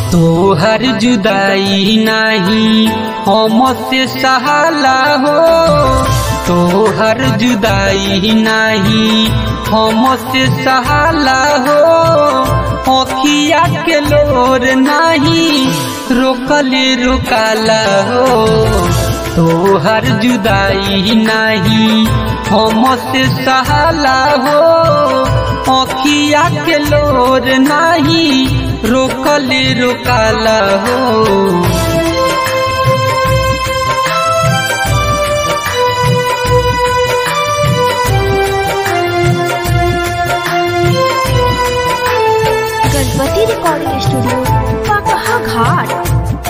तोहर जुदाई नहीं हमसे सहाला हो, तोहर जुदाई नहीं हमसे सहाला हो। अखिया के लोर नहीं रोकले रोकाला हो, तोहर जुदाई नहीं हमसे सहाला हो। अखिया के लोर नहीं रोकले रोकाला हो। गणपति रिकॉर्डिंग स्टूडियो पाकहा घाट।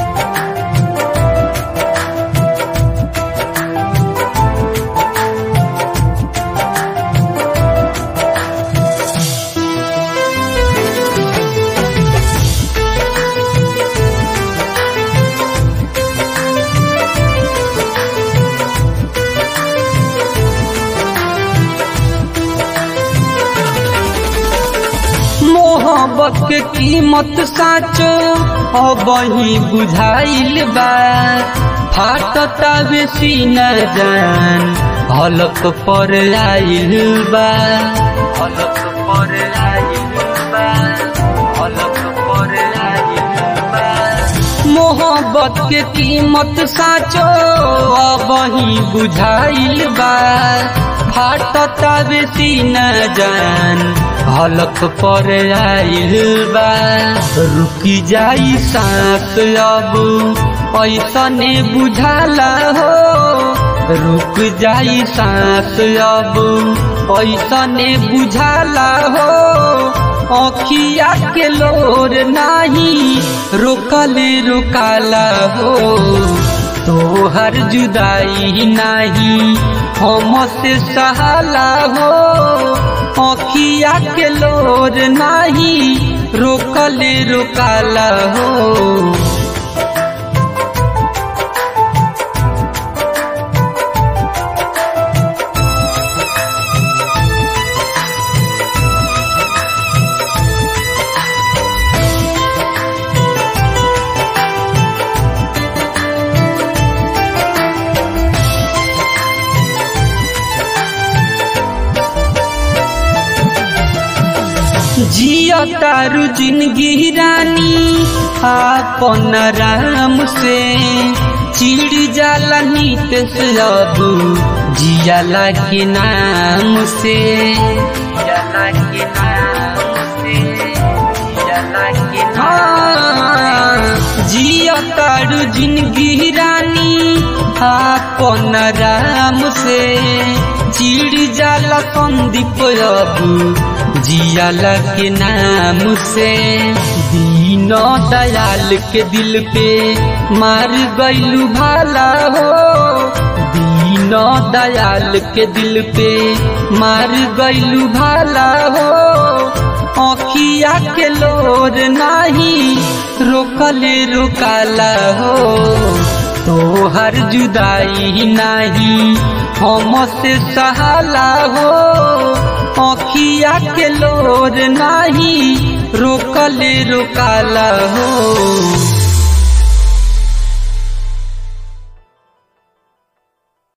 मोहब्बत के कीमत साचो अब ही बुझाइल बा। फाटता बेसी न जान हलक पर आइल बा, हलक पर आइल बा, हलक पर आइल बा। मोहब्बत के कीमत साचो अब ही बुझाइल बा। फाटता बेसी न जान हलक पर आइल बा। रुकी जाई सांस अब ऐसने बुझाला हो, रुक जाई सांस अब ऐसने बुझाला हो। अखिया के लोर नहीं रोकले रोकाला हो, तोहर जुदाई नहीं हमसे सहाला हो। अखिया के लोर नहीं रोकले रोकाला हो। जिया तारू जिंदगी रानी आपन राम से। चिड़ जाला नीत से अब जियाला के नाम से, जियाला के नाम से, जियाला के नाम। जिया तारू जिंदगी रानी आपन राम से। चिड़ जाला संदीप अब जियाला के नाम से। दीन दयाल के दिल पे मार गइलू भाला हो, दीन दयाल के दिल पे मार गइलू भाला हो। अखिया के लोर नहीं रोकले रोकाला हो, तोहर जुदाई नहीं हमसे सहाला हो। अखिया के लोर नहीं रोकले रोकाला हो।